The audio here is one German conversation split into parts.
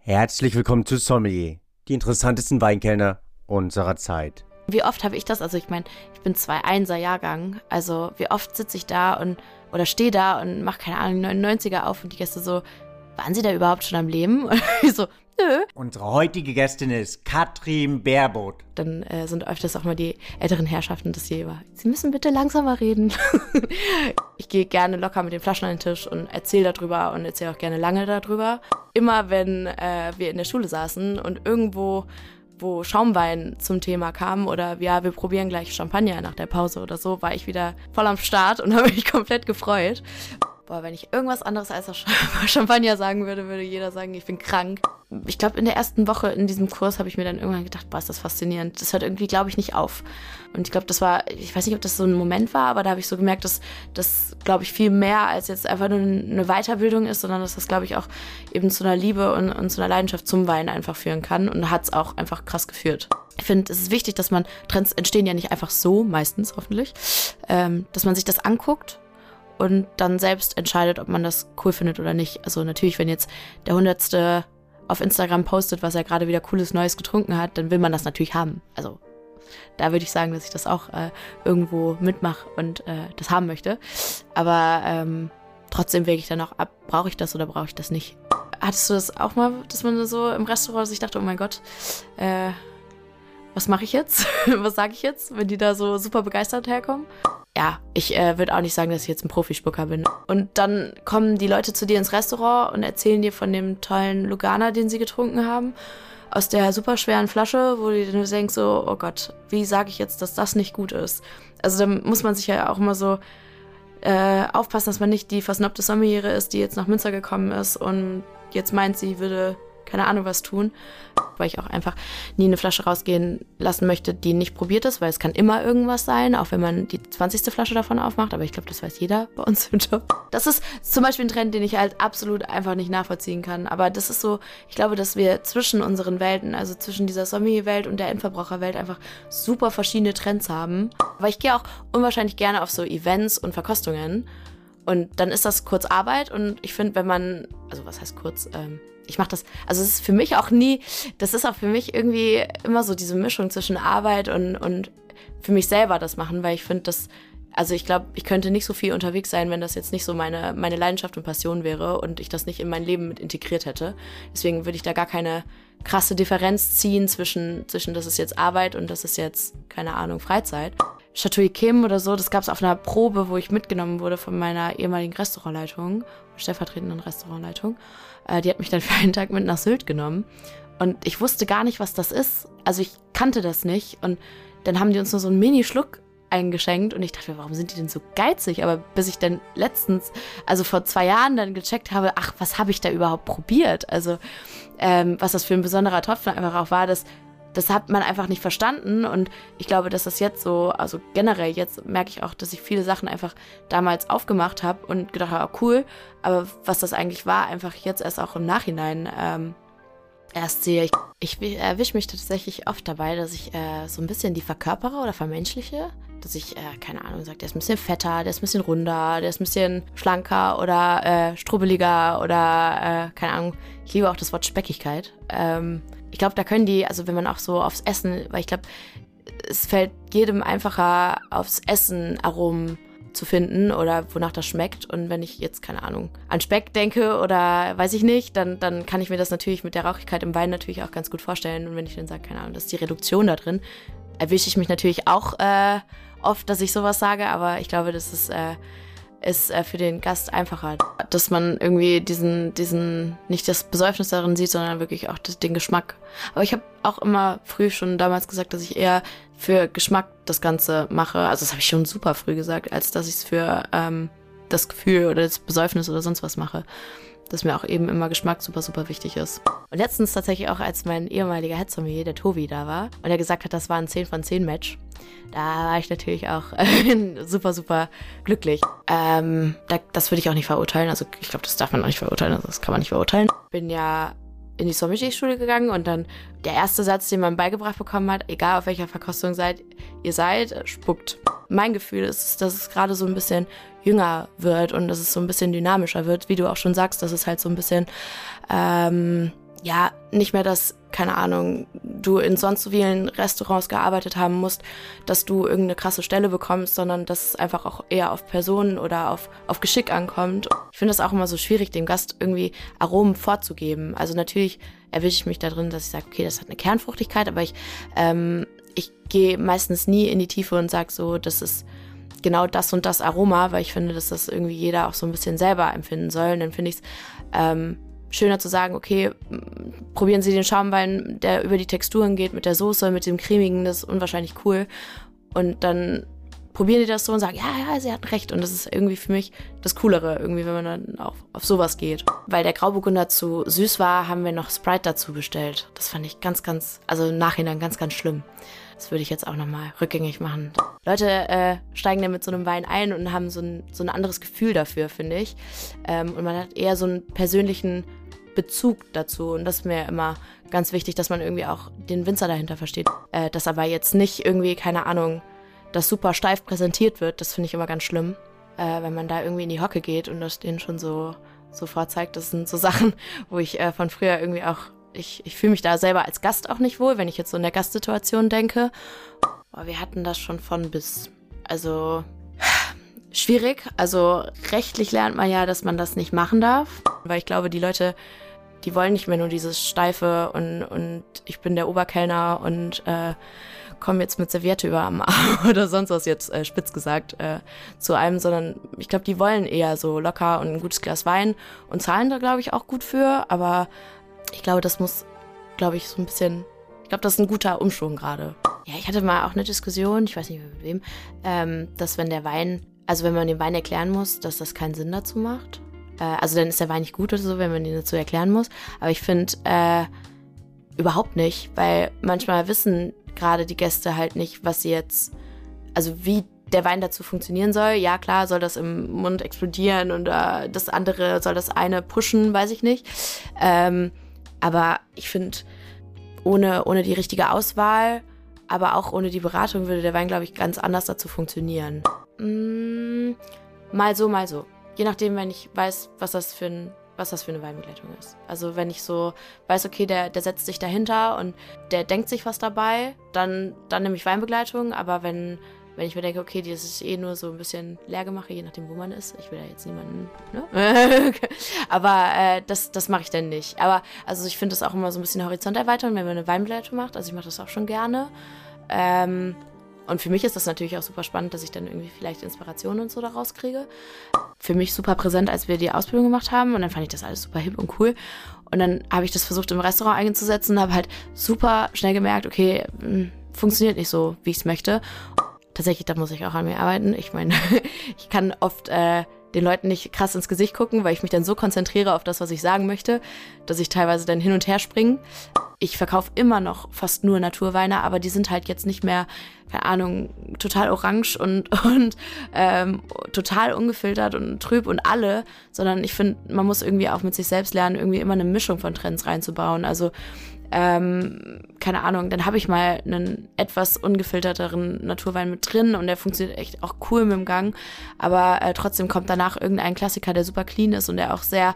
Herzlich willkommen zu Sommelier, die interessantesten Weinkellner unserer Zeit. Wie oft habe ich das, also ich meine, ich bin 2-1er Jahrgang, also wie oft sitze ich da oder stehe da und mache, keine Ahnung, 99er auf und die Gäste so, waren sie da überhaupt schon am Leben? Und ich so, nö. Unsere heutige Gästin ist Katrin Baerboth. Dann sind öfters auch mal die älteren Herrschaften das Thema. Sie müssen bitte langsamer reden. Ich gehe gerne locker mit den Flaschen an den Tisch und erzähle darüber und erzähle auch gerne lange darüber. Immer wenn wir in der Schule saßen und irgendwo, wo Schaumwein zum Thema kam oder ja, wir probieren gleich Champagner nach der Pause oder so, war ich wieder voll am Start und habe mich komplett gefreut. Boah, wenn ich irgendwas anderes als Champagner sagen würde, würde jeder sagen, ich bin krank. Ich glaube, in der ersten Woche in diesem Kurs habe ich mir dann irgendwann gedacht, boah, ist das faszinierend. Das hört irgendwie, glaube ich, nicht auf. Und ich glaube, ich weiß nicht, ob das so ein Moment war, aber da habe ich so gemerkt, dass das, glaube ich, viel mehr als jetzt einfach nur eine Weiterbildung ist, sondern dass das, glaube ich, auch eben zu einer Liebe und zu einer Leidenschaft zum Wein einfach führen kann und hat es auch einfach krass geführt. Ich finde, es ist wichtig, dass Trends entstehen ja nicht einfach so, meistens hoffentlich, dass man sich das anguckt und dann selbst entscheidet, ob man das cool findet oder nicht. Also natürlich, wenn jetzt der 100. auf Instagram postet, was er gerade wieder cooles Neues getrunken hat, dann will man das natürlich haben. Also da würde ich sagen, dass ich das auch irgendwo mitmache und das haben möchte. Aber trotzdem wäge ich dann auch ab, brauche ich das oder brauche ich das nicht. Hattest du das auch mal, dass man so im Restaurant sich dachte, oh mein Gott, was mache ich jetzt? Was sage ich jetzt, wenn die da so super begeistert herkommen? Ja, ich würde auch nicht sagen, dass ich jetzt ein Profispucker bin. Und dann kommen die Leute zu dir ins Restaurant und erzählen dir von dem tollen Lugana, den sie getrunken haben, aus der super schweren Flasche, wo du dann denkst so, oh Gott, wie sage ich jetzt, dass das nicht gut ist? Also da muss man sich ja auch immer so aufpassen, dass man nicht die versnobte Sommeliere ist, die jetzt nach Münster gekommen ist und jetzt meint, sie würde keine Ahnung was tun, weil ich auch einfach nie eine Flasche rausgehen lassen möchte, die nicht probiert ist, weil es kann immer irgendwas sein, auch wenn man die 20. Flasche davon aufmacht, aber ich glaube, das weiß jeder bei uns im Job. Das ist zum Beispiel ein Trend, den ich halt absolut einfach nicht nachvollziehen kann, aber das ist so, ich glaube, dass wir zwischen unseren Welten, also zwischen dieser Sommelier-Welt und der Endverbraucherwelt einfach super verschiedene Trends haben, weil ich gehe auch unwahrscheinlich gerne auf so Events und Verkostungen und dann ist das kurz Arbeit und ich finde, wenn man, also was heißt kurz, ich mache das, also es ist für mich auch nie, das ist auch für mich irgendwie immer so diese Mischung zwischen Arbeit und für mich selber das machen, weil ich finde das, also ich glaube, ich könnte nicht so viel unterwegs sein, wenn das jetzt nicht so meine Leidenschaft und Passion wäre und ich das nicht in mein Leben mit integriert hätte. Deswegen würde ich da gar keine krasse Differenz ziehen zwischen das ist jetzt Arbeit und das ist jetzt, keine Ahnung, Freizeit. Chateau Yquem oder so, das gab es auf einer Probe, wo ich mitgenommen wurde von meiner ehemaligen Restaurantleitung, stellvertretenden Restaurantleitung. Die hat mich dann für einen Tag mit nach Sylt genommen und ich wusste gar nicht, was das ist. Also ich kannte das nicht und dann haben die uns nur so einen Mini-Schluck eingeschenkt und ich dachte mir, warum sind die denn so geizig? Aber bis ich dann letztens, also vor 2 Jahren dann gecheckt habe, ach, was habe ich da überhaupt probiert? Also was das für ein besonderer Topf einfach auch war, das hat man einfach nicht verstanden und ich glaube, dass das jetzt so, also generell jetzt merke ich auch, dass ich viele Sachen einfach damals aufgemacht habe und gedacht habe, oh, cool, aber was das eigentlich war, einfach jetzt erst auch im Nachhinein erst sehe. Ich erwische mich tatsächlich oft dabei, dass ich so ein bisschen die verkörpere oder vermenschliche, dass ich, keine Ahnung, sage, der ist ein bisschen fetter, der ist ein bisschen runder, der ist ein bisschen schlanker oder strubbeliger oder, keine Ahnung, ich liebe auch das Wort Speckigkeit. Ich glaube, da können die, also wenn man auch so aufs Essen, weil ich glaube, es fällt jedem einfacher, aufs Essen Aromen zu finden oder wonach das schmeckt. Und wenn ich jetzt, keine Ahnung, an Speck denke oder weiß ich nicht, dann kann ich mir das natürlich mit der Rauchigkeit im Wein natürlich auch ganz gut vorstellen. Und wenn ich dann sage, keine Ahnung, das ist die Reduktion da drin, erwische ich mich natürlich auch oft, dass ich sowas sage, aber ich glaube, das ist für den Gast einfacher, dass man irgendwie diesen nicht das Besäufnis darin sieht, sondern wirklich auch den Geschmack. Aber ich habe auch immer früh schon damals gesagt, dass ich eher für Geschmack das Ganze mache. Also das habe ich schon super früh gesagt, als dass ich es für das Gefühl oder das Besäufnis oder sonst was mache. Dass mir auch eben immer Geschmack super, super wichtig ist. Und letztens tatsächlich auch, als mein ehemaliger Head-Sommelier, der Tobi, da war und er gesagt hat, das war ein 10 von 10 Match, da war ich natürlich auch super, super glücklich. Das würde ich auch nicht verurteilen. Also ich glaube, das darf man auch nicht verurteilen. Also das kann man nicht verurteilen. Bin ja in die Sommelier-Schule gegangen und dann der erste Satz, den man beigebracht bekommen hat, egal auf welcher Verkostung ihr seid, spuckt. Mein Gefühl ist, dass es gerade so ein bisschen jünger wird und dass es so ein bisschen dynamischer wird, wie du auch schon sagst, dass es halt so ein bisschen ja, nicht mehr, dass, keine Ahnung, du in sonst so vielen Restaurants gearbeitet haben musst, dass du irgendeine krasse Stelle bekommst, sondern dass es einfach auch eher auf Personen oder auf Geschick ankommt. Ich finde es auch immer so schwierig, dem Gast irgendwie Aromen vorzugeben. Also natürlich erwische ich mich da drin, dass ich sage, okay, das hat eine Kernfruchtigkeit, aber ich gehe meistens nie in die Tiefe und sage so, das ist genau das und das Aroma, weil ich finde, dass das irgendwie jeder auch so ein bisschen selber empfinden soll. Und dann finde ich es schöner zu sagen, okay, probieren Sie den Schaumwein, der über die Texturen geht, mit der Soße, mit dem Cremigen, das ist unwahrscheinlich cool. Und dann probieren die das so und sagen, ja, Sie hatten recht. Und das ist irgendwie für mich das Coolere, irgendwie, wenn man dann auch auf sowas geht. Weil der Grauburgunder zu süß war, haben wir noch Sprite dazu bestellt. Das fand ich also im Nachhinein ganz, ganz schlimm. Das würde ich jetzt auch nochmal rückgängig machen. Leute steigen dann mit so einem Wein ein und haben so ein anderes Gefühl dafür, finde ich. Und man hat eher so einen persönlichen Bezug dazu. Und das ist mir immer ganz wichtig, dass man irgendwie auch den Winzer dahinter versteht. Dass aber jetzt nicht irgendwie, keine Ahnung, das super steif präsentiert wird. Das finde ich immer ganz schlimm. Wenn man da irgendwie in die Hocke geht und das denen schon so vorzeigt. Das sind so Sachen, wo ich von früher irgendwie auch Ich fühle mich da selber als Gast auch nicht wohl, wenn ich jetzt so in der Gastsituation denke. Aber wir hatten das schon von bis. Also schwierig. Also rechtlich lernt man ja, dass man das nicht machen darf. Weil ich glaube, die Leute, die wollen nicht mehr nur dieses Steife und ich bin der Oberkellner und komme jetzt mit Serviette über am Arm oder sonst was jetzt spitz gesagt zu einem, sondern ich glaube, die wollen eher so locker und ein gutes Glas Wein und zahlen da, glaube ich, auch gut für. Aber ich glaube, das muss, ich glaube, das ist ein guter Umschwung gerade. Ja, ich hatte mal auch eine Diskussion, ich weiß nicht mehr mit wem, dass wenn man den Wein erklären muss, dass das keinen Sinn dazu macht. Also dann ist der Wein nicht gut oder so, wenn man den dazu erklären muss. Aber ich finde, überhaupt nicht, weil manchmal wissen gerade die Gäste halt nicht, wie der Wein dazu funktionieren soll. Ja, klar, soll das im Mund explodieren und das andere soll das eine pushen, weiß ich nicht. Aber ich finde, ohne die richtige Auswahl, aber auch ohne die Beratung würde der Wein, glaube ich, ganz anders dazu funktionieren. Mal so, mal so. Je nachdem, wenn ich weiß, was das für eine Weinbegleitung ist. Also wenn ich so weiß, okay, der setzt sich dahinter und der denkt sich was dabei, dann nehme ich Weinbegleitung. Aber wenn ich mir denke, okay, das ist nur so ein bisschen Leergemache, je nachdem, wo man ist. Ich will da jetzt niemanden, ne? Aber das mache ich dann nicht. Aber also ich finde das auch immer so ein bisschen Horizont erweitern, wenn man eine Weinbegleitung macht. Also ich mache das auch schon gerne. Und für mich ist das natürlich auch super spannend, dass ich dann irgendwie vielleicht Inspirationen und so daraus kriege. Für mich super präsent, als wir die Ausbildung gemacht haben. Und dann fand ich das alles super hip und cool. Und dann habe ich das versucht, im Restaurant einzusetzen und habe halt super schnell gemerkt, okay, funktioniert nicht so, wie ich es möchte. Tatsächlich, da muss ich auch an mir arbeiten. Ich meine, ich kann oft den Leuten nicht krass ins Gesicht gucken, weil ich mich dann so konzentriere auf das, was ich sagen möchte, dass ich teilweise dann hin und her springe. Ich verkaufe immer noch fast nur Naturweine, aber die sind halt jetzt nicht mehr, keine Ahnung, total orange und total ungefiltert und trüb und alle, sondern ich finde, man muss irgendwie auch mit sich selbst lernen, irgendwie immer eine Mischung von Trends reinzubauen. Also keine Ahnung, dann habe ich mal einen etwas ungefilterteren Naturwein mit drin und der funktioniert echt auch cool mit dem Gang, aber trotzdem kommt danach irgendein Klassiker, der super clean ist und der auch sehr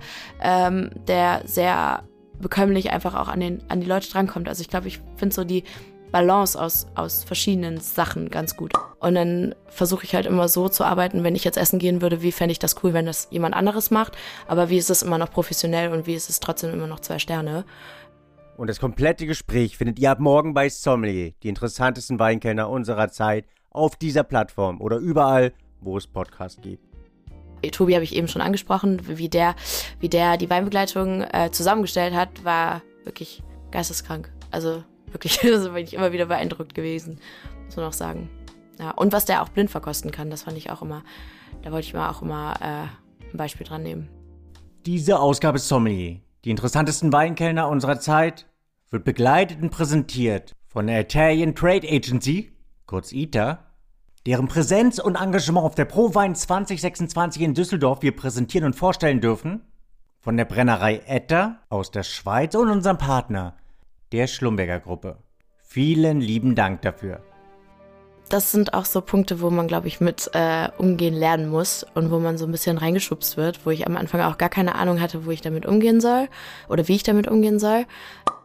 bekömmlich einfach auch an die Leute drankommt. Also ich glaube, ich finde so die Balance aus verschiedenen Sachen ganz gut. Und dann versuche ich halt immer so zu arbeiten, wenn ich jetzt essen gehen würde, wie fände ich das cool, wenn das jemand anderes macht, aber wie ist es immer noch professionell und wie ist es trotzdem immer noch 2 Sterne. Und das komplette Gespräch findet ihr ab morgen bei Sommelier, die interessantesten Weinkellner unserer Zeit, auf dieser Plattform oder überall, wo es Podcasts gibt. Tobi habe ich eben schon angesprochen, wie der die Weinbegleitung zusammengestellt hat, war wirklich geisteskrank. Also wirklich, da bin ich immer wieder beeindruckt gewesen, muss man auch sagen. Ja, und was der auch blind verkosten kann, das fand ich auch immer, da wollte ich mir auch immer ein Beispiel dran nehmen. Diese Ausgabe Sommelier, die interessantesten Weinkellner unserer Zeit, wird begleitet und präsentiert von der Italian Trade Agency, kurz ITA, deren Präsenz und Engagement auf der ProWein 2026 in Düsseldorf wir präsentieren und vorstellen dürfen, von der Brennerei Etter aus der Schweiz und unserem Partner, der Schlumberger Gruppe. Vielen lieben Dank dafür. Das sind auch so Punkte, wo man, glaube ich, mit umgehen lernen muss und wo man so ein bisschen reingeschubst wird, wo ich am Anfang auch gar keine Ahnung hatte, wo ich damit umgehen soll oder wie ich damit umgehen soll.